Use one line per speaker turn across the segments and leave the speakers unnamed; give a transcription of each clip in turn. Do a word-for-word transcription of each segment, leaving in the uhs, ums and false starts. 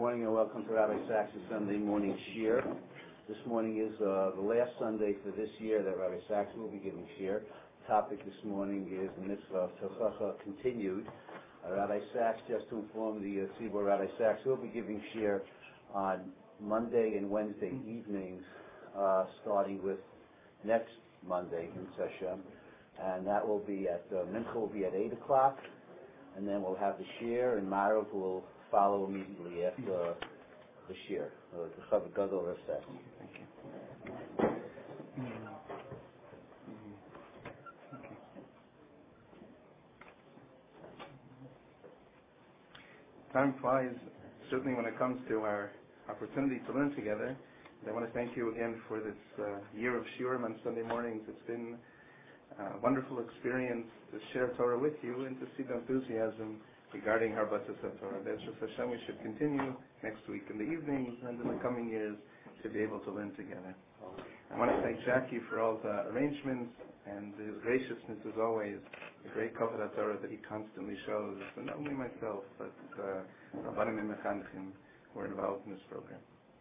morning and welcome to Rabbi Sachs' Sunday morning shiur. This morning is uh, the last Sunday for this year that Rabbi Sachs will be giving shiur. The topic this morning is the mitzvah of Tochacha continued. Uh, Rabbi Sachs, just to inform the uh, Tzibur, Rabbi Sachs will be giving shiur on Monday and Wednesday evenings, uh, starting with next Monday in Seshem, and that will be at uh, Mincha will be at eight o'clock, and then we'll have the shiur, and Marav will follow immediately after uh, the shiur. Uh, the Chavod Gadol Rav.
Thank you. Time flies, certainly when it comes to our opportunity to learn together. I want to thank you again for this uh, year of shiurim on Sunday mornings. It's been a wonderful experience to share Torah with you and to see the enthusiasm regarding Harbatas Torah. Be'ezras Hashem, we should continue next week in the evenings and in the coming years to be able to learn together. I want to thank Jackie for all the arrangements and his graciousness as always, the great Kavod Torah that he constantly shows, and not only myself, but uh, Rabbanim and Mechanchim who are involved in this program.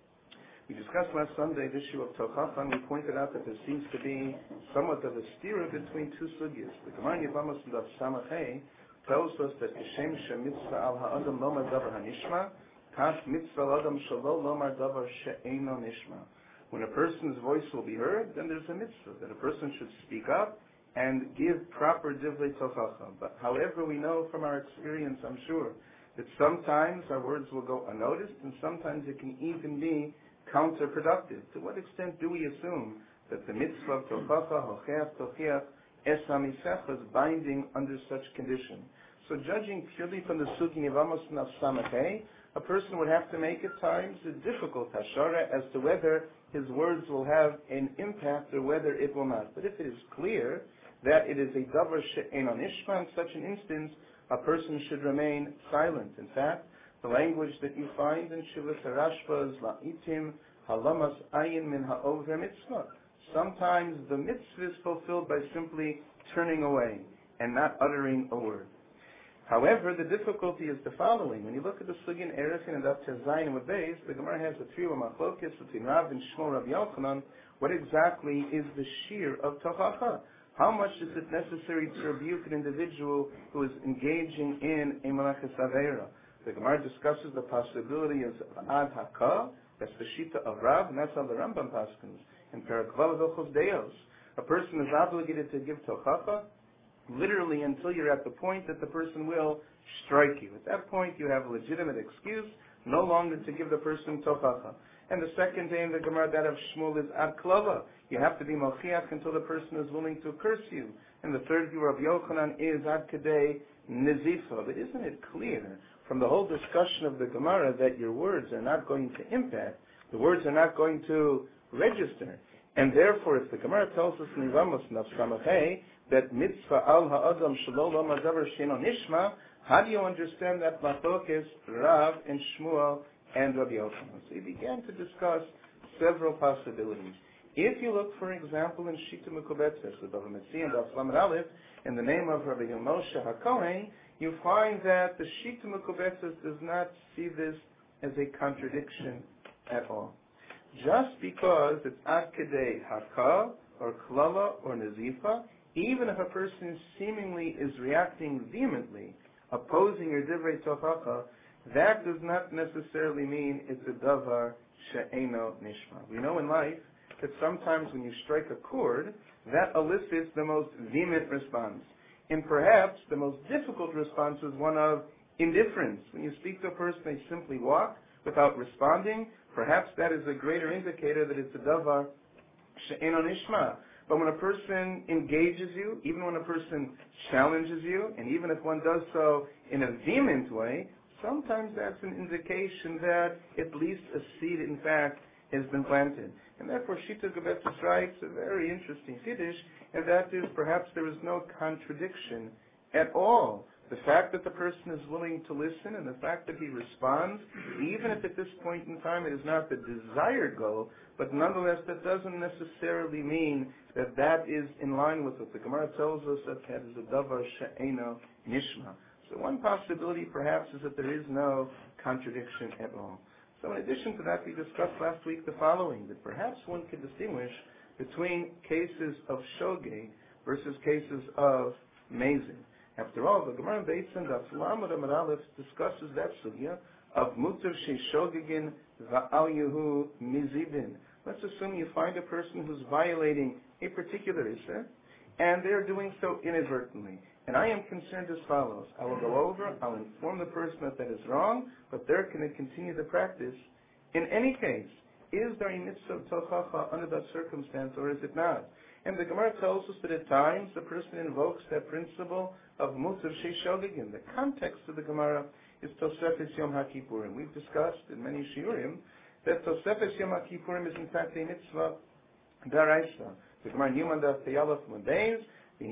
We discussed last Sunday the issue of Tochacha, and we pointed out that there seems to be somewhat of a stira between two sugyas. The Gemara in Yevamos and Daf Samach Hey tells us that Kishem Shemitzvah al ha'adam lomar davar hanishma, kas mitzvah al adam shelo lomar davar she'eino nishma. When a person's voice will be heard, then there's a mitzvah that a person should speak up and give proper divrei tochacha. But however, we know from our experience, I'm sure, that sometimes our words will go unnoticed, and sometimes it can even be counterproductive. To what extent do we assume that the mitzvah of tochacha, hocheach tochiach, esamisecha is binding under such condition? So judging purely from the sugi of Amos Naf Samachay, a person would have to make at times a difficult hashara as to whether his words will have an impact or whether it will not. But if it is clear that it is a davar she'eino nishma, in such an instance, a person should remain silent. In fact, the language that you find in Shivas HaRashba is la'itim halamas ayin min ha'over mitzvah. Sometimes the mitzvah is fulfilled by simply turning away and not uttering a word. However, the difficulty is the following. When you look at the Sugin Erefin and Daf Tezayin and Beis, the Gemara has a three machlokes between Rav and Shmuel Rav Yochanan. What exactly is the shiur of Tochacha? How much is it necessary to rebuke an individual who is engaging in a malachas aveira? The Gemara discusses the possibility of ad haka, that's the shita of Rav, and that's how the Rambam paskins in Perek Vav Hilchos Deos. A person is obligated to give tochacha literally until you're at the point that the person will strike you. At that point, you have a legitimate excuse no longer to give the person tochacha. And the second day in the Gemara, that of Shmuel, is ad klava. You have to be mochiach until the person is willing to curse you. And the third view of Yochanan is ad kadei nizifa. But isn't it clear from the whole discussion of the Gemara that your words are not going to impact, the words are not going to register? And therefore, if the Gemara tells us in Yevamos Naf Samachay that mitzvah al ha'adam shelo lomar davar she'eino nishma, how do you understand that machlokes Rav and Shmuel and Rabbi Yochanan? So he began to discuss several possibilities. If you look, for example, in Shita Mekubetzes, the Bava Metzia and Daf Lamed Aleph, in the name of Rabbi Moshe HaKohen, you find that the Shita Mekubetzes does not see this as a contradiction at all. Just because it's ad kedei haka or klala or nazifa, even if a person seemingly is reacting vehemently, opposing your divrei tochacha, that does not necessarily mean it's a davar she'eino nishma. We know in life that sometimes when you strike a chord, that elicits the most vehement response. And perhaps the most difficult response is one of indifference. When you speak to a person, they simply walk without responding. Perhaps that is a greater indicator that it's a davar she'eino nishma. But when a person engages you, even when a person challenges you, and even if one does so in a vehement way, sometimes that's an indication that at least a seed, in fact, has been planted. And therefore, Shita Gebetzes writes a very interesting Kiddush, and that is perhaps there is no contradiction at all. The fact that the person is willing to listen and the fact that he responds, even if at this point in time it is not the desired goal, but nonetheless that doesn't necessarily mean that that is in line with what the Gemara tells us that that is a davar she'eino nishma. So one possibility perhaps is that there is no contradiction at all. So in addition to that, we discussed last week the following, that perhaps one could distinguish between cases of shogeg versus cases of mazin. After all, the Gemara Beis and the Lamed Amud Aleph discusses that sugya of mutar sheshogegin va'al yehu mizidin. Let's assume you find a person who's violating a particular issur, and they're doing so inadvertently. And I am concerned as follows. I will go over, I'll inform the person that that is wrong, but they're going to continue the practice. In any case, is there a mitzvah tochacha under that circumstance, or is it not? And the Gemara tells us that at times the person invokes that principle of mutar sheshogegin. The context of the Gemara is Tosefes Yom HaKippurim. We've discussed in many shiurim that Tosefes Yom HaKippurim is in fact a mitzvah daraisa. The Gemara Newman Daf Teyalaf Mondays, the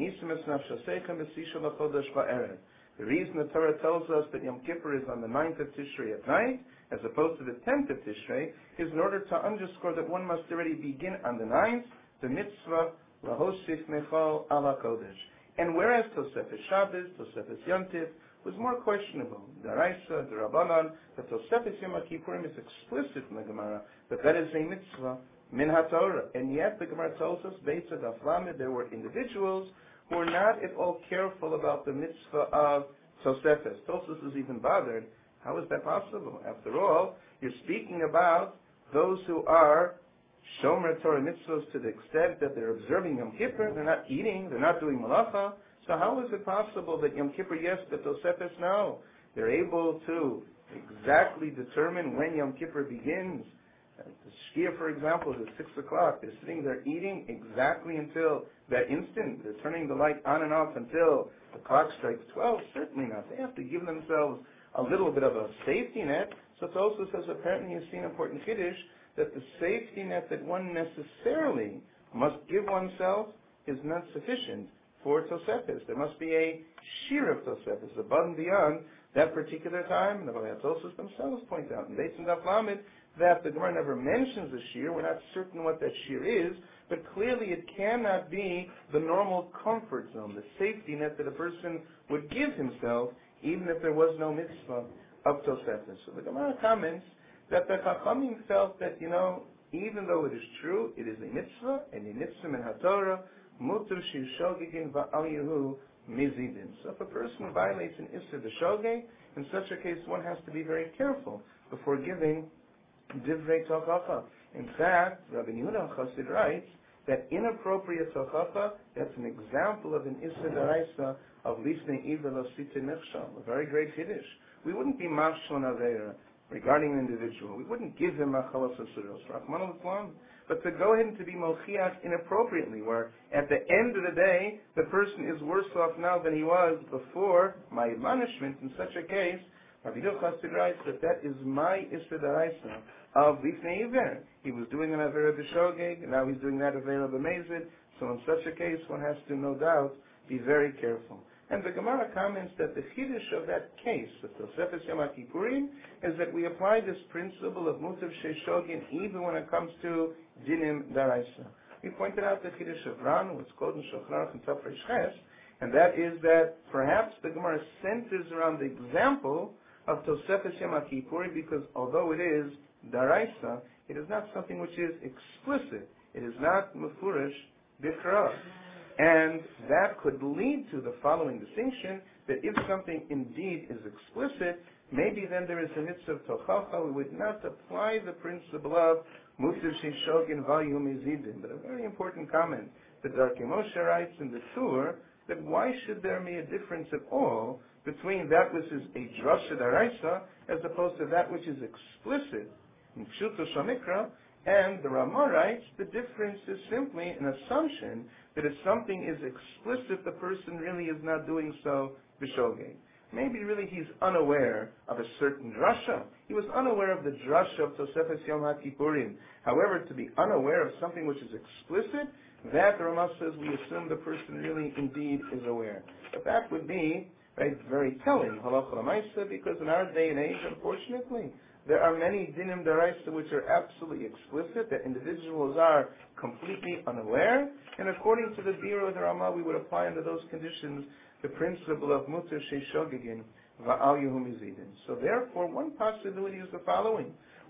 reason the Torah tells us that Yom Kippur is on the ninth of Tishrei at night, as opposed to the tenth of Tishrei, is in order to underscore that one must already begin on the ninth, the mitzvah, lahosif nechal ala kodesh. And whereas Tosefes Shabbos, Tosefes Yom Tif, was more questionable, Daraisa, the Rabbanan, the Tosefes Yom Kippurim is explicit in the Gemara, that that is a mitzvah, min haTorah. And yet the Gemara tells us, Beitza Daf Lamed, there were individuals who were not at all careful about the mitzvah of Tosefes. Tosefes is even bothered. How is that possible? After all, you're speaking about those who are Shomer Torah mitzvahs to the extent that they're observing Yom Kippur, they're not eating, they're not doing malacha. So how is it possible that Yom Kippur, yes, but Tosefes, no? They're able to exactly determine when Yom Kippur begins. Uh, the Shkia, for example, is at six o'clock. They're sitting there eating exactly until that instant. They're turning the light on and off until the clock strikes twelve. Certainly not. They have to give themselves a little bit of a safety net. So it also says, apparently you've seen important Kiddush, that the safety net that one necessarily must give oneself is not sufficient for Tosefes. There must be a shear of Tosefes above and beyond that particular time. The Tosefes themselves point out in Beis and Daf Lamed that the Gemara never mentions a shear. We're not certain what that shear is, but clearly it cannot be the normal comfort zone, the safety net that a person would give himself even if there was no mitzvah of Tosefes. So the Gemara comments that the Chachamim felt that, you know, even though it is true, it is a mitzvah, and a mitzvah min haTorah, mutar sheshogegin va'al yehu mizidin. So if a person violates an issur b'shogeg, in such a case one has to be very careful before giving divrei tochacha. In fact, Rabbi Yehuda Chassid writes that inappropriate tochacha, that's an example of an issur daraisa of lifnei iver lo siteh nechshal, a very great Kiddush. We wouldn't be mafshel an avera regarding an individual. We wouldn't give him machalas asuros, Rahman al-Islam, but to go ahead and to be mochiach inappropriately, where at the end of the day, the person is worse off now than he was before my admonishment. In such a case, Rabbi Yehuda Chassid writes that that is my issur daraisa of lifnei iver. He was doing an avera b'shogeg, and now he's doing that avera b'mezid. So in such a case, one has to, no doubt, be very careful. And the Gemara comments that the chiddush of that case, of Tosefes Yom Kippurim, is that we apply this principle of mutar sheshogegin even when it comes to dinim daraisa. We pointed out the chiddush of Ran, what's called in Shochnarach and Tafresh Ches, and that is that perhaps the Gemara centers around the example of Tosefes Yom Kippurim because although it is daraisa, it is not something which is explicit. It is not mefurish b'kra. And that could lead to the following distinction, that if something indeed is explicit, maybe then there is a mitzvah of tochacha. We would not apply the principle of mutar sheshogegin va'al yehu mizidin. But a very important comment that Darkei Moshe writes in the Tur, that why should there be a difference at all between that which is a drasha daraisa as opposed to that which is explicit in Pshuto Shamikra? And the Rama writes, the difference is simply an assumption that if something is explicit, the person really is not doing so b'shogeg. Maybe really he's unaware of a certain drasha. He was unaware of the drasha of Tosefes Yom HaKippurim. However, to be unaware of something which is explicit, that the Rama says we assume the person really indeed is aware. But that would be right, very telling, halacha l'maisa, because in our day and age, unfortunately, there are many dinim daraisa which are absolutely explicit, that individuals are completely unaware, and according to the Biro of the Rama, we would apply under those conditions the principle of mutar sheshogegin va'al yehu mizidin. So therefore, one possibility is the following.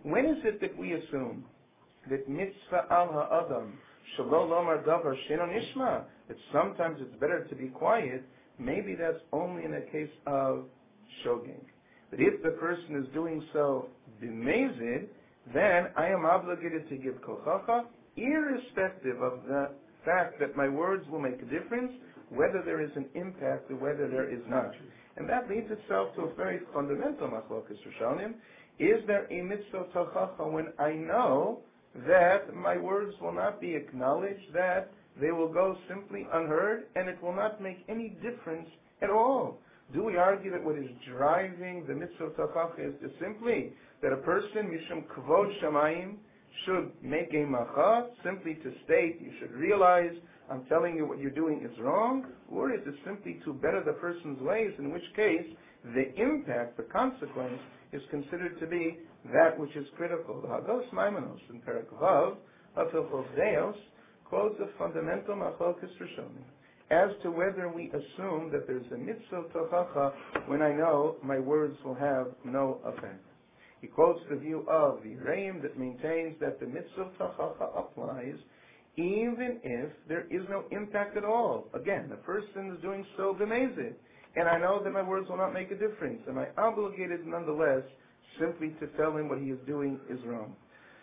When is it that we assume that mitzvah al ha'adam shelo lomar davar she'eino nishma, that sometimes it's better to be quiet? Maybe that's only in a case of shogeg. But if the person is doing so b'mezid, then I am obligated to give kochacha, irrespective of the fact that my words will make a difference, whether there is an impact or whether there is not. And that leads itself to a very fundamental machlokas rishonim. Is there a mitzvah tochacha when I know that my words will not be acknowledged, that they will go simply unheard, and it will not make any difference at all? Do we argue that what is driving the mitzvah tochacha is just simply that a person, mishum kvod shamayim, should make a macha, simply to state, you should realize I'm telling you what you're doing is wrong, or is it simply to better the person's ways, in which case the impact, the consequence, is considered to be that which is critical? The Hagos Maimonos in Perek Vav of Hilchos Deos quotes a fundamental machlokas rishonim as to whether we assume that there's a mitzvah tochacha when I know my words will have no effect. He quotes the view of the Reim that maintains that the mitzvah tochacha applies even if there is no impact at all. Again, the person is doing so b'mezid, and I know that my words will not make a difference. Am I obligated nonetheless simply to tell him what he is doing is wrong?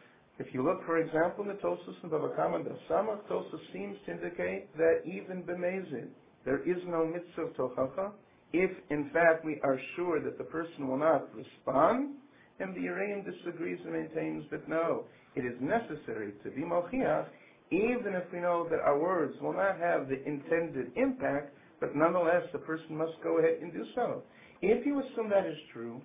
If you look, for example, in the Tosfos and Bava Kama and Samach, Tosfos seems to indicate that even b'mezid, there is no mitzvah tochacha, if in fact we are sure that the person will not respond. And the Yereim disagrees and maintains that no, it is necessary to be mochiach, even if we know that our words will not have the intended impact, but nonetheless the person must go ahead and do so. If you assume that is true,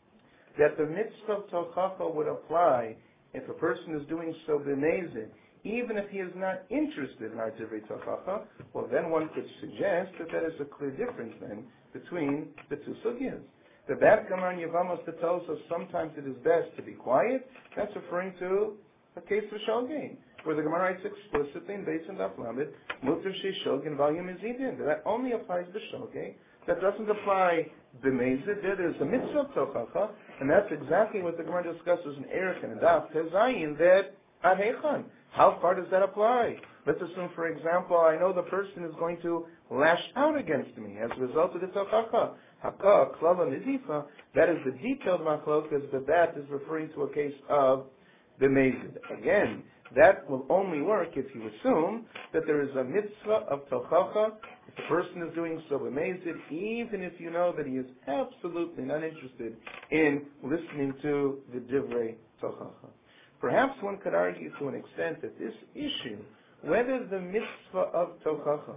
that the mitzvah tochacha would apply if a person is doing so b'mezid, even if he is not interested in our divrei tochacha, well then one could suggest that that is a clear difference then between the two sugyas. The bad Gemara in Yevamos that tells us sometimes it is best to be quiet, that's referring to a case of shogeg, where the Gemara writes explicitly in Beis and Daf Lamed, Mutar Sheshog in volume Mizidin. That only applies to shogeg. That doesn't apply b'mezid. There's a mitzvah tochacha, and that's exactly what the Gemara discusses in Erech and Daf Tezayin, that ahechan. How far does that apply? Let's assume, for example, I know the person is going to lash out against me as a result of the tochacha. Haka, klava, nizifa, that is the detailed machlokas, that that is referring to a case of b'mezid. Again, that will only work if you assume that there is a mitzvah of tochacha, if the person is doing so b'mezid, even if you know that he is absolutely not interested in listening to the divrei tochacha. Perhaps one could argue to an extent that this issue, whether the mitzvah of tochacha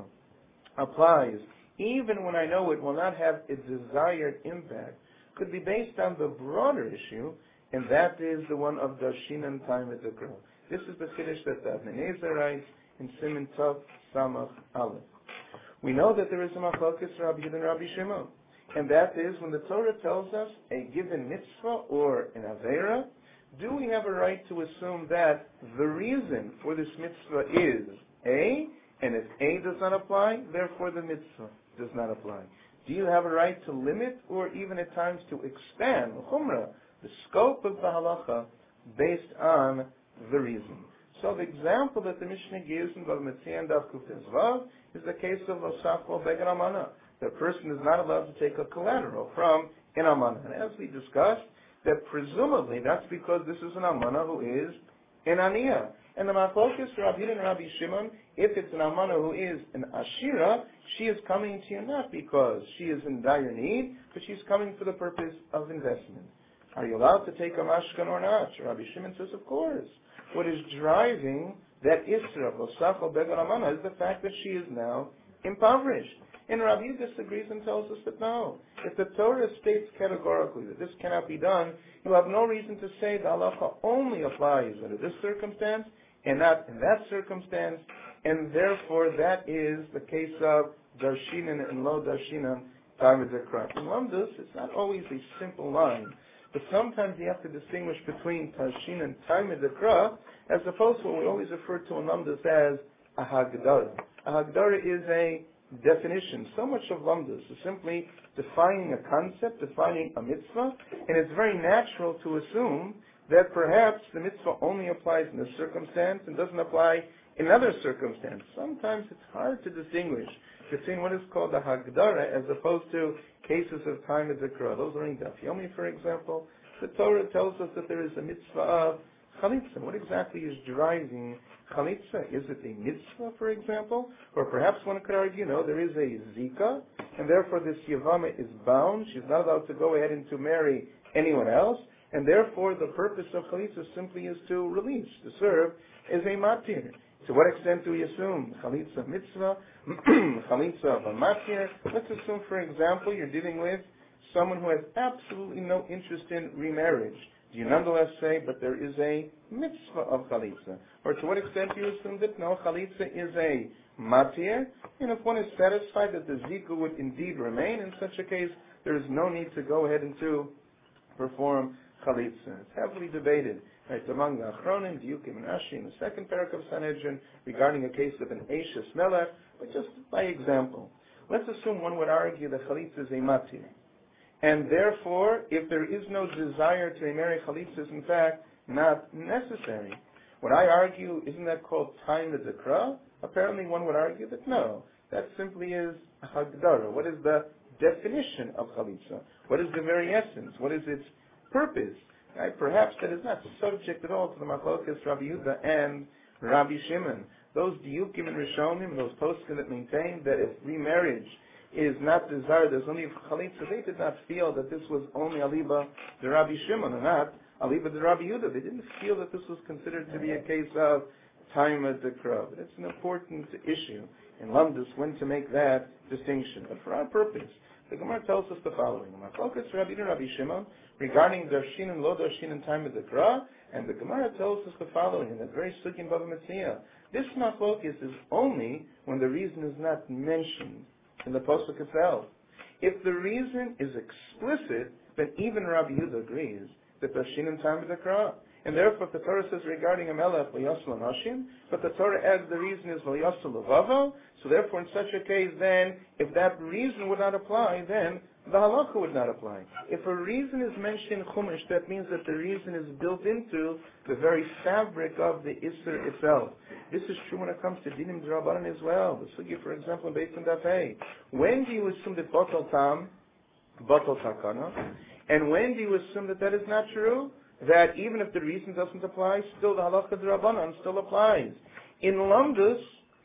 applies even when I know it will not have a desired impact, could be based on the broader issue, and that is the one of Darshinan time at the Kro. This is the Chiddush that the Avnei Nezer writes in Siman Tov Samach Aleph. We know that there is a machlokas Rabbi Yehuda and Rabbi Shimon, and that is when the Torah tells us a given mitzvah or an avera, do we have a right to assume that the reason for this mitzvah is A, and if A does not apply, therefore the mitzvah does not apply? Do you have a right to limit or even at times to expand chumrah, the scope of the halacha, based on the reason? So the example that the Mishnah gives in Bava Metzia and Daf Kuf Vav is the case of Osafo Beged Amana. The person is not allowed to take a collateral from an Amana. And as we discussed, that presumably that's because this is an Amana who is an Aniyah. And the machlokas Rabbi Yehuda and Rabbi Shimon, if it's an Amana who is an Ashira, she is coming to you not because she is in dire need, but she's coming for the purpose of investment. Are you allowed to take a mashkan or not? Rabbi Shimon says, of course. What is driving that Isra, Osafo Beged Amana, is the fact that she is now impoverished. And Rabbi Yehuda disagrees and tells us that no. If the Torah states categorically that this cannot be done, you have no reason to say the halacha only applies under this circumstance and not in that circumstance, and therefore that is the case of Darshinan and Lo Darshinan, time of the crop. In Lamdus, it's not always a simple line, but sometimes you have to distinguish between Darshin and time of the crop, as opposed to what we always refer to in Lamdus as a Hagdara. A Hagdara is a definition. So much of Lamdus is simply defining a concept, defining a mitzvah, and it's very natural to assume that perhaps the mitzvah only applies in this circumstance and doesn't apply in another circumstance. Sometimes it's hard to distinguish between what is called the Hagdara as opposed to cases of time of Zikra. Those are in Daf Yomi, for example. The Torah tells us that there is a mitzvah of Chalitza. What exactly is driving Chalitza? Is it a mitzvah, for example? Or perhaps one could argue, no, there is a Zika, and therefore this Yavama is bound. She's not allowed to go ahead and to marry anyone else, and therefore the purpose of Chalitza simply is to release, to serve as a matir. To what extent do we assume Chalitza mitzvah, Chalitza of a matir? Let's assume, for example, you're dealing with someone who has absolutely no interest in remarriage. Do you nonetheless say, but there is a mitzvah of Chalitza? Or to what extent do you assume that no, Chalitza is a matir? And if one is satisfied that the Zika would indeed remain, in such a case, there is no need to go ahead and to perform Chalitza. It's heavily debated. Right, among the Achronim, Diukim and Ashi, in the second parak of Sanhedrin, regarding a case of an Eishes Melech, but just by example. Let's assume one would argue that Chalitza is a matir. And therefore, if there is no desire to marry Chalitza, is in fact not necessary. What I argue, isn't that called time of Zikra? Apparently one would argue that no, that simply is a Hagdara. What is the definition of Chalitza? What is the very essence? What is its purpose? Right? Perhaps that is not subject at all to the Machlokas Rabbi Yehuda and Rabbi Shimon. Those Diukim and Rishonim, those poskim that maintain that if remarriage is not desired, there's only Chalitza, they did not feel that this was only Aliba de Rabbi Shimon and not Aliba de Rabbi Yehuda. They didn't feel that this was considered to be a case of time of the crowd. It's an important issue in Lamdus when to make that distinction. But for our purpose, the Gemara tells us the following: Machlokas Rabbi and Rabbi Shimon regarding Darshin and Lo Darshin in time of the Kra, and the Gemara tells us the following in that very Sugya in Bava Metzia. This Machlokas is only when the reason is not mentioned in the Pasuk itself. If the reason is explicit, then even Rabbi Yehuda agrees that Darshin in time of the Kra. And therefore, if the Torah says regarding a melech, L'yasel Anashim, but the Torah adds the reason is L'yasel Levavo, so therefore in such a case then, if that reason would not apply, then the halacha would not apply. If a reason is mentioned in Chumash, that means that the reason is built into the very fabric of the Isser itself. This is true when it comes to Dinim D'Rabbanan as well. The Sugi, for example, in Beis and Dafei. When do you assume that Batal Tam, Batal Takana, and when do you assume that that is not true? That even if the reason doesn't apply, still the halacha d'Rabbanan still applies. In Lamdus,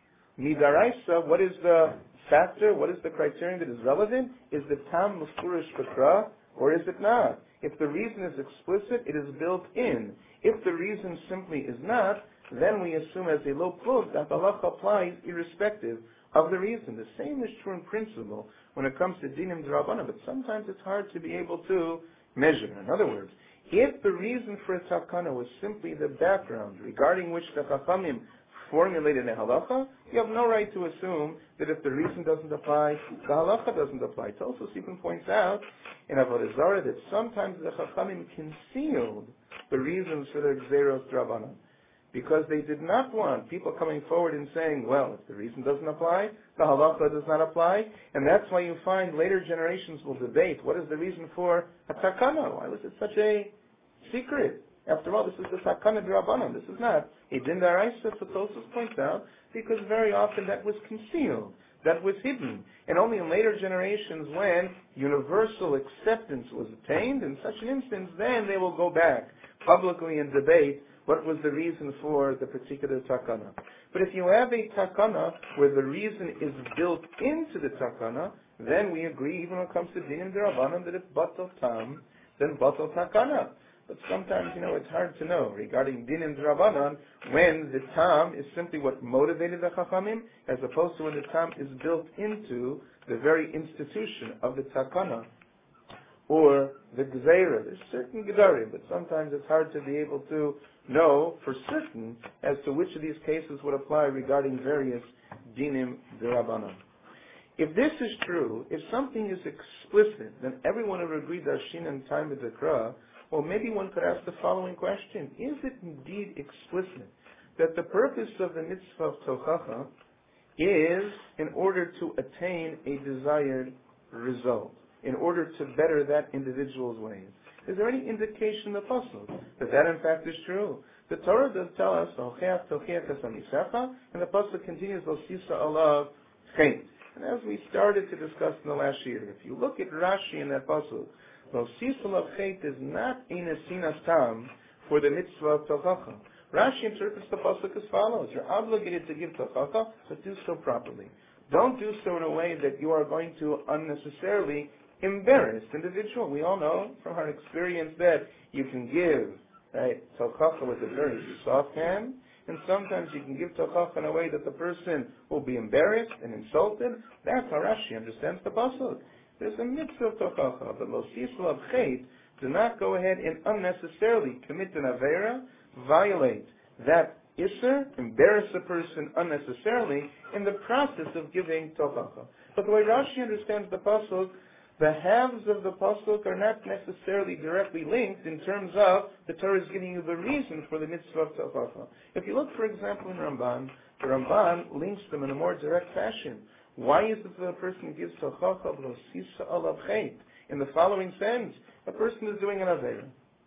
midaraisa, what is the factor, what is the criterion that is relevant? Is the tam mufurish b'kra, or is it not? If the reason is explicit, it is built in. If the reason simply is not, then we assume as a low plug that the halacha applies irrespective of the reason. The same is true in principle when it comes to dinim d'Rabbanan, but sometimes it's hard to be able to measure. In other words, if the reason for a takana was simply the background regarding which the Chachamim formulated a halacha, you have no right to assume that if the reason doesn't apply, the halacha doesn't apply. Tosfos even points out in Avodah Zarah that sometimes the Chachamim concealed the reasons for their Gzeros Drabanan, because they did not want people coming forward and saying, well, if the reason doesn't apply, the halacha does not apply, and that's why you find later generations will debate what is the reason for a takana. Why was it such a secret? After all, this is the takana d'Rabbanan. This is not a din d'Oraisa, so Tosfos points out, because very often that was concealed, that was hidden, and only in later generations, when universal acceptance was attained, in such an instance, then they will go back publicly and debate what was the reason for the particular takana. But if you have a takana where the reason is built into the takana, then we agree, even when it comes to dinim d'Rabbanan, that it's batal tam, then batal takana. But sometimes, you know, it's hard to know regarding dinim d'Rabbanan when the tam is simply what motivated the chachamim, as opposed to when the tam is built into the very institution of the takana or the gzeira. There's certain gedarim, but sometimes it's hard to be able to know for certain as to which of these cases would apply regarding various dinim d'Rabbanan. If this is true, if something is explicit, then everyone will agree that Darshin and time of the Kra. Well, maybe one could ask the following question: is it indeed explicit that the purpose of the mitzvah of Tochacha is in order to attain a desired result, in order to better that individual's ways? Is there any indication in the pasuk that that in fact is true? The Torah does tell us, and the pasuk continues, L'sisa alav chet. And as we started to discuss in the last year, if you look at Rashi in that pasuk, L'sisa alav chet is not a nesinas tam for the mitzvah of tochacha. Rashi interprets the pasuk as follows: you're obligated to give tochacha, but do so properly. Don't do so in a way that you are going to unnecessarily embarrass the individual. We all know from our experience that you can give right tochacha with a very soft hand, and sometimes you can give tochacha in a way that the person will be embarrassed and insulted. That's how Rashi understands the pasuk. There's a mitzvah of tochacha, but lo sisla of chet, do not go ahead and unnecessarily commit an avera, violate that Isser, embarrass a person unnecessarily in the process of giving tochacha. But the way Rashi understands the pasuk, the halves of the pasuk are not necessarily directly linked in terms of the Torah is giving you the reason for the mitzvah of tochacha. If you look, for example, in Ramban, the Ramban links them in a more direct fashion. Why is it that a person gives tochacha b'lo sisa alav chet? In the following sense, a person is doing an avera,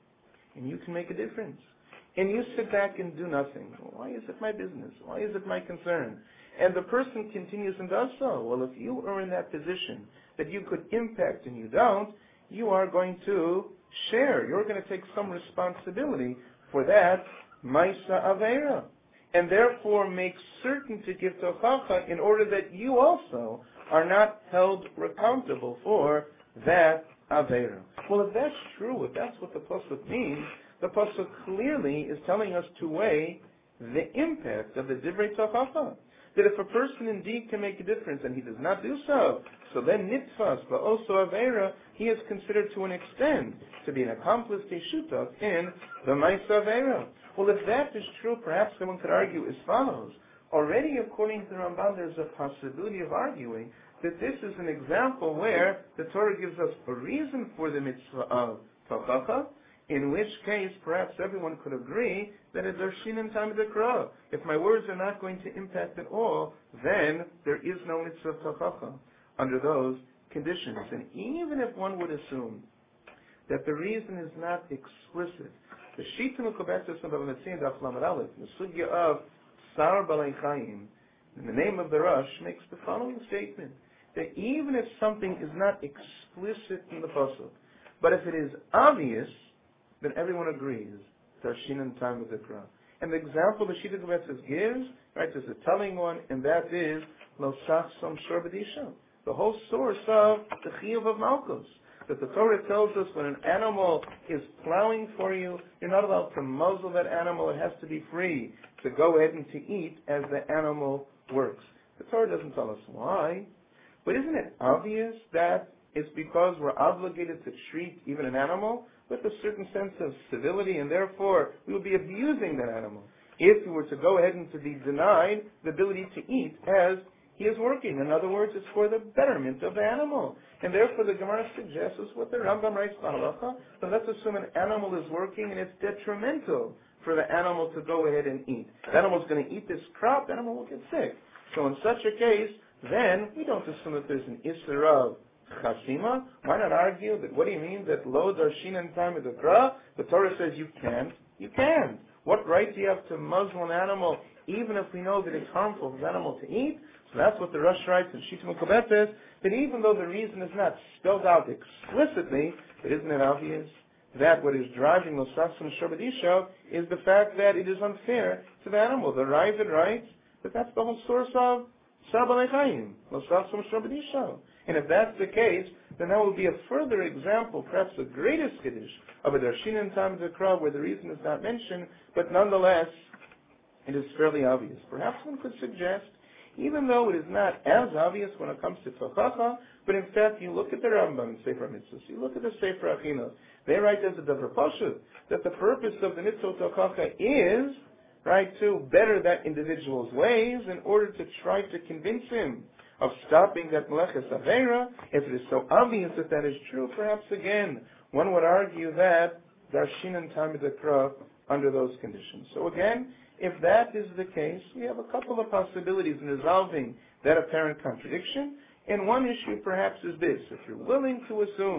and you can make a difference. And you sit back and do nothing. Why is it my business? Why is it my concern? And the person continues and does so. Well, if you are in that position that you could impact and you don't, you are going to share. You're going to take some responsibility for that Maisa Avera. And therefore make certain to give tochacha in order that you also are not held accountable for that Avera. Well, if that's true, if that's what the pasuk means, the pasuk clearly is telling us to weigh the impact of the divrei tochacha. That if a person indeed can make a difference and he does not do so, so then nitfas, but also avera, he is considered to an extent to be an accomplice teshuta in the ma'isa avera. Well, if that is true, perhaps someone could argue as follows. Already, according to the Ramban, there's a possibility of arguing that this is an example where the Torah gives us a reason for the mitzvah of tochacha, in which case perhaps everyone could agree that it's darshin in time of the krah. If my words are not going to impact at all, then there is no mitzvah of tochacha under those conditions. And even if one would assume that the reason is not explicit, the Shita Mekubetzes of Avametzin Daf Lamed Aleph, the sugya of Sar Balei Chaim, in the name of the Rosh, makes the following statement, that even if something is not explicit in the pasuk, but if it is obvious, then everyone agrees, darshin in time of the krah. And the example the Shita Mekubetzes gives, right, is a telling one, and that is Lo Sachsom Shor B'disha, the whole source of the Chiyuv of Malchus. That the Torah tells us when an animal is plowing for you, you're not allowed to muzzle that animal. It has to be free to go ahead and to eat as the animal works. The Torah doesn't tell us why, but isn't it obvious that it's because we're obligated to treat even an animal with a certain sense of civility, and therefore we will be abusing that animal if we were to go ahead and to be denied the ability to eat as he is working. In other words, it's for the betterment of the animal. And therefore the Gemara suggests is what the Rambam writes, so let's assume an animal is working and it's detrimental for the animal to go ahead and eat. The animal is going to eat this crop, the animal will get sick. So in such a case, then we don't assume that there's an Isser of Chasima. Why not argue that, what do you mean that lo darshin in time of the krah? The Torah says you can't. You can. What right do you have to muzzle an animal even if we know that it's harmful for the animal to eat? So that's what the Rosh writes in Shita Mekubetzes, that even though the reason is not spelled out explicitly, but isn't it obvious that what is driving Lo Sachsom Shor B'disha is the fact that it is unfair to the animal. The Ravid writes that that's the whole source of Sar Balei Chaim, Lo Sachsom Shor B'disha. And if that's the case, then that will be a further example, perhaps the greatest Kiddush, of a darshin in time of the krah where the reason is not mentioned, but nonetheless, it is fairly obvious. Perhaps one could suggest, even though it is not as obvious when it comes to tochacha, but in fact, you look at the Rambam in Sefer Mitzvos, you look at the Sefer Achinos, they write as a davar pashut that the purpose of the mitzvah tochacha is, right, to better that individual's ways in order to try to convince him of stopping that meleches avera. If it is so obvious that that is true, perhaps again, one would argue that darshin and time of the krah under those conditions. So again, if that is the case, we have a couple of possibilities in resolving that apparent contradiction. And one issue perhaps is this: if you're willing to assume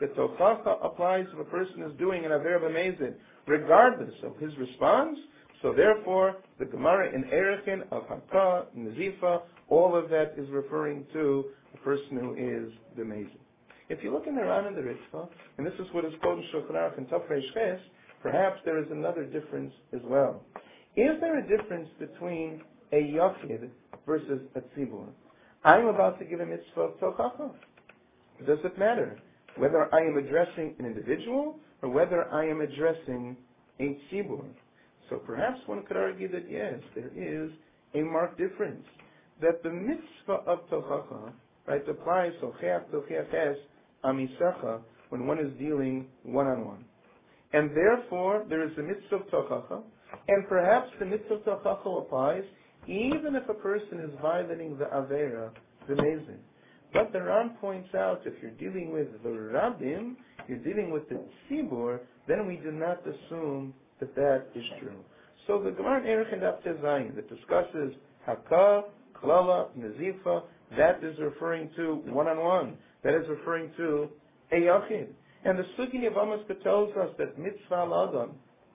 the tochacha applies if a person is doing an aver b'mezid, regardless of his response. So therefore, the Gemara in Erechin of Hakah, Nazifa, all of that is referring to a person who is b'mezid. If you look in the Ran and the Ritva, and this is what is called in Shulchan Aruch and Tafrei Ches, perhaps there is another difference as well. Is there a difference between a Yachid versus a Tzibur? I am about to give a mitzvah of tochacha. Does it matter whether I am addressing an individual or whether I am addressing a tzibur? So perhaps one could argue that yes, there is a marked difference. That the mitzvah of tochacha, right, applies tocheach tocheach amisecha when one is dealing one-on-one. And therefore, there is a mitzvah of tochacha, and perhaps the mitzvah of tochacha applies even if a person is violating the avera, the mezid. But the Ran points out, if you're dealing with the rabbim, you're dealing with the tzibur, then we do not assume that that is true. So the Gemara in Erechin Daf Tezayin that discusses hakah, klala, nazifa, that is referring to one-on-one. That is referring to a yachid. And the Sugi of Amos tells us that mitzvah al-adam,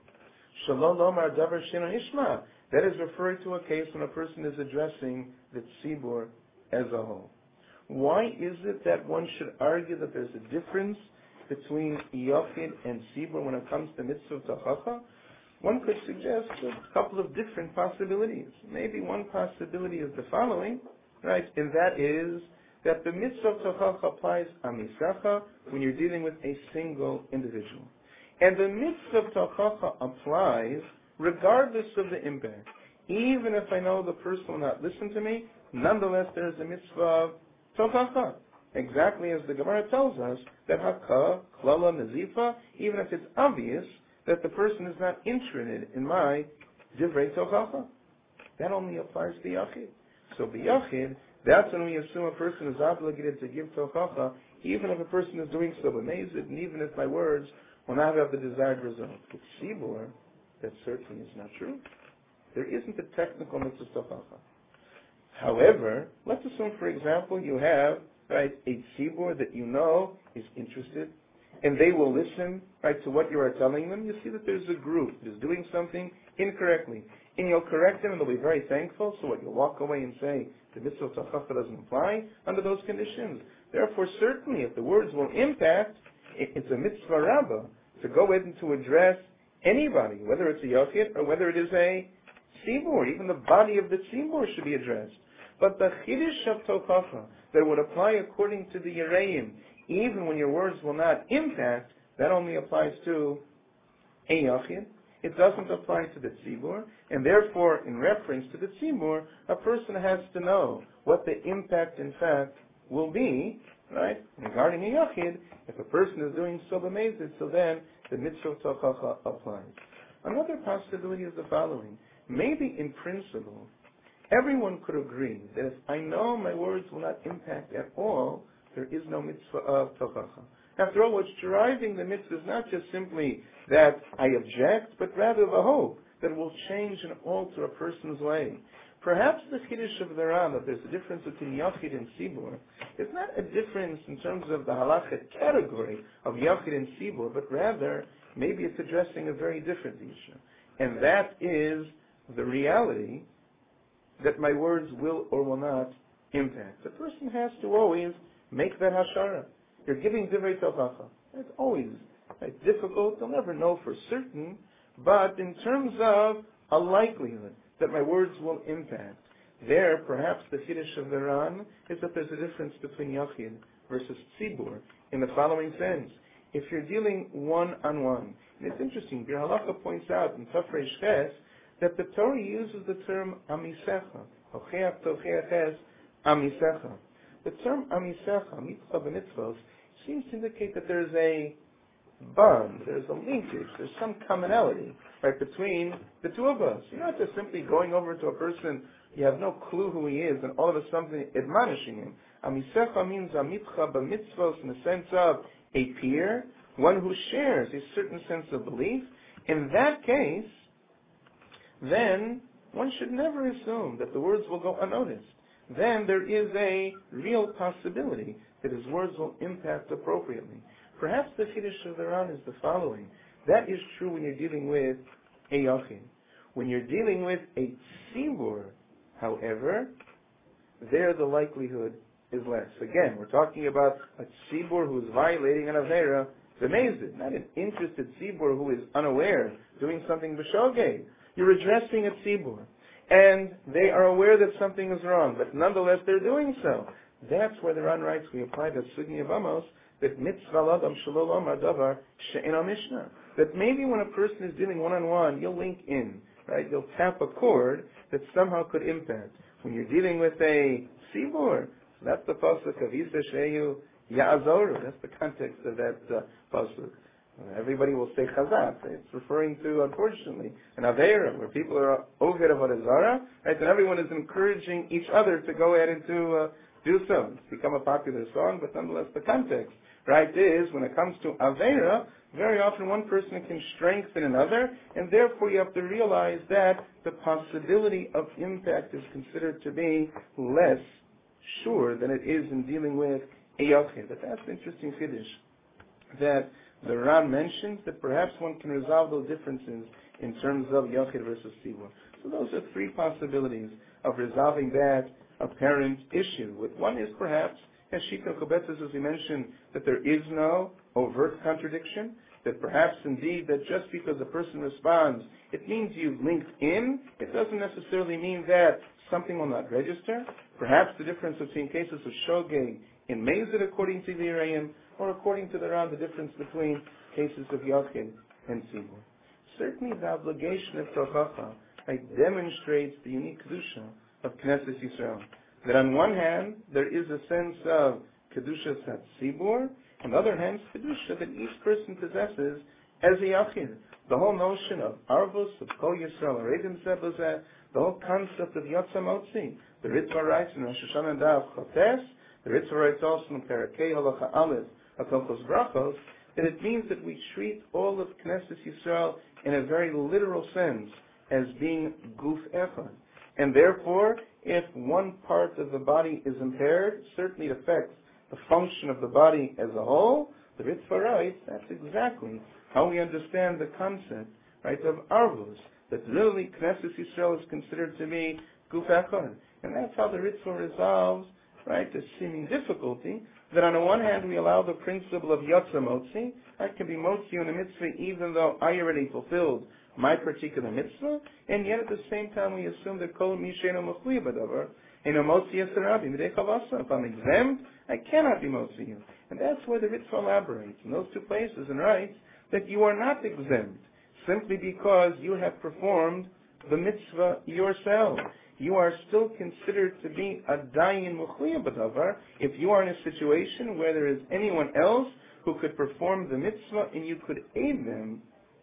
shalom lomar davar shino ishma, that is referring to a case when a person is addressing the tzibur as a whole. Why is it that one should argue that there's a difference between yachid and tzibur when it comes to mitzvah tochacha? One could suggest a couple of different possibilities. Maybe one possibility is the following, right? And that is that the mitzvah tochacha applies amisacha when you're dealing with a single individual. And the mitzvah tochacha applies regardless of the impact. Even if I know the person will not listen to me, nonetheless there is a mitzvah of tochacha. Exactly as the Gemara tells us that hakah, klala, nazifa, even if it's obvious that the person is not interested in my divrei tochacha. That only applies to yachid. So b'yachid, that's when we assume a person is obligated to give tochacha, even if a person is doing so b'mezid, and even if my words will not have the desired result. With tzibur, that certainly is not true. There isn't a technical mitzvah tochacha. However, let's assume, for example, you have right a tzibur that you know is interested, and they will listen right to what you are telling them. You see that there's a group that is doing something incorrectly, and you'll correct them, and they'll be very thankful. So what, you'll walk away and say the mitzvah of tochacha doesn't apply under those conditions. Therefore, certainly, if the words will impact, it's a mitzvah rabbah to go in to address anybody, whether it's a yachid or whether it is a tzibur. Even the body of the tzibur should be addressed. But the chiddush of tochacha that would apply according to the Yereim, even when your words will not impact, that only applies to a yachid. It doesn't apply to the tzibur, and therefore, in reference to the tzibur, a person has to know what the impact, in fact, will be, right? Regarding a yachid, if a person is doing so b'mezid, so then the mitzvah of tochacha applies. Another possibility is the following. Maybe in principle, everyone could agree that if I know my words will not impact at all, there is no mitzvah of tochacha. After all, what's driving the mitzvah is not just simply that I object, but rather the hope that it will change and alter a person's way. Perhaps the chiddush of the Ran, that there's a difference between yachid and tzibur, is not a difference in terms of the halachic category of yachid and tzibur, but rather maybe it's addressing a very different issue. And that is the reality that my words will or will not impact. The person has to always make that hashara. You're giving divrei tochacha. It's always right, difficult. You'll never know for certain. But in terms of a likelihood that my words will impact, there perhaps the chiddush of the Ran is that there's a difference between yachid versus tzibur in the following sense. If you're dealing one-on-one, and it's interesting, Bir Halacha points out in Tafrei Ches that the Torah uses the term amisecha, hocheach tocheach amisecha. The term amisecha, mitzvah b'mitzvos, seems to indicate that there's a bond, there's a linkage, there's some commonality, right, between the two of us. You're not just simply going over to a person, you have no clue who he is, and all of a sudden admonishing him. Amisecha means amitcha b'mitzvos in the sense of a peer, one who shares a certain sense of belief. In that case, then one should never assume that the words will go unnoticed. Then there is a real possibility that his words will impact appropriately. Perhaps the Chiddush of the Ran is the following. That is true when you're dealing with a Yachid. When you're dealing with a Tzibur, however, there the likelihood is less. Again, we're talking about a Tzibur who is violating an Avera, B'mezid, not an interested Tzibur who is unaware, doing something B'shogeg. You're addressing a Tzibur, and they are aware that something is wrong, but nonetheless they're doing so. That's where the Ran writes, we apply the Sugni of Amos, that mitzvah ladam shalom adavar she'en mishnah. That maybe when a person is dealing one-on-one, you'll link in, right? You'll tap a chord that somehow could impact. When you're dealing with a Tzibur, that's the pasuk of Isa Sheyu Ya'azoru. That's the context of that uh, pasuk. Everybody will say Chazat. It's referring to, unfortunately, an Aveira, where people are over Avodah Zarah, right? And everyone is encouraging each other to go ahead and to uh, do so. It's become a popular song, but nonetheless the context, right, is when it comes to Aveira, very often one person can strengthen another, and therefore you have to realize that the possibility of impact is considered to be less sure than it is in dealing with a Yachid. But that's an interesting Chiddush, that the Ran mentions that perhaps one can resolve those differences in terms of Yachid versus Tzibur. So those are three possibilities of resolving that apparent issue. With one is perhaps, as Shita Kobetzes, as we mentioned, that there is no overt contradiction, that perhaps indeed that just because a person responds, it means you've linked in. It doesn't necessarily mean that something will not register. Perhaps the difference between cases of Shogeg in Mezid according to the Iraim, or according to the Ran, the difference between cases of Yachid and Tzibur. Certainly the obligation of Tochacha right, demonstrates the unique Kedusha of Knesset Yisrael. That on one hand, there is a sense of Kedusha Sat Tzibur, on the other hand, Kedusha that each person possesses as a Yachid. The whole notion of Arvus, of Kol Yisrael, Aredim Zebazeh, the whole concept of Yotza Motzi, the Ritva writes in Rosh Hashanah Daf Chotes, the Ritva writes also in Perakei Halacha Aleph, Akochos Brachos, that it means that we treat all of Knesset Yisrael in a very literal sense as being Guf Echad. And therefore, if one part of the body is impaired, certainly it affects the function of the body as a whole. The Ritva writes, that's exactly how we understand the concept, right, of Arvus, that literally Knesset Yisrael is considered to be Guf Echad. And that's how the Ritva resolves, right, the seeming difficulty, that on the one hand we allow the principle of Yotza Motzi, I can be Motzi in a mitzvah even though I already fulfilled my particular mitzvah, and yet at the same time we assume that Kol Mishenu Mechui B'davar, and a Motzi Yisrael B'midei Chavasa. If I'm exempt, I cannot be Motzi you. And that's where the Ritva elaborates in those two places and writes that you are not exempt simply because you have performed the mitzvah yourself. You are still considered to be a dayin Mechui B'davar if you are in a situation where there is anyone else who could perform the mitzvah and you could aid them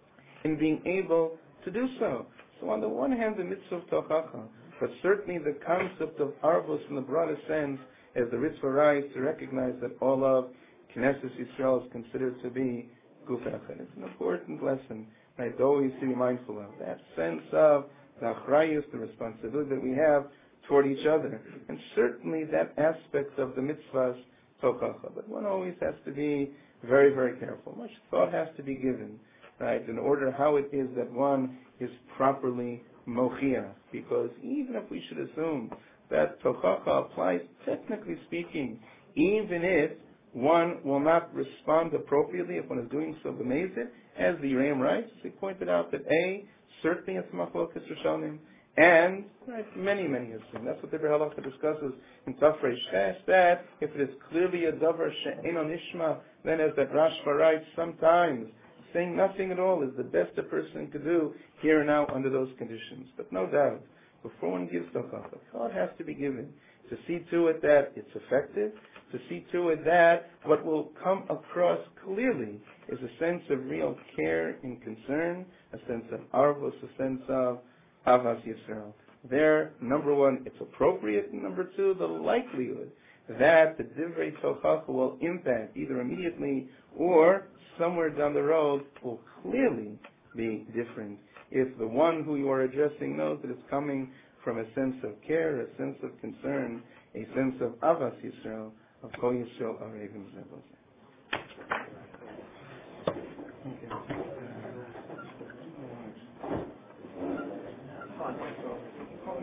in being able to do so. So on the one hand, the mitzvah of Tochacha, but certainly the concept of Arvus in the broader sense, as the Ritva writes, to recognize that all of Knesset Yisrael is considered to be Guf Echad. It's an important lesson, right, to always to be mindful of. That sense of the achrayus, the responsibility that we have toward each other. And certainly that aspect of the mitzvahs Tochacha. But one always has to be very, very careful. Much thought has to be given, right, in order how it is that one is properly mochia. Because even if we should assume that Tochacha applies, technically speaking, even if one will not respond appropriately if one is doing so b'mezid, as the Ram writes, he pointed out that A, certainly it's machlokas Rishonim, and right, many, many assume. That's what the Halacha discusses in Tafrei Ches, that if it is clearly a davar she'eno nishma, then as that Rashba writes, sometimes saying nothing at all is the best a person could do here and now under those conditions. But no doubt, before one gives Tochacha, thought has to be given to see to it that it's effective, to see to it that what will come across clearly is a sense of real care and concern, a sense of arvos, a sense of Avas Yisrael. There, number one, it's appropriate, and number two, the likelihood that the Divrei Tochacha will impact either immediately or somewhere down the road will clearly be different if the one who you are addressing knows that it's coming from a sense of care, a sense of concern, a sense of Avas Yisrael, of Kol Yisrael Arevim Zebos.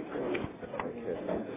before.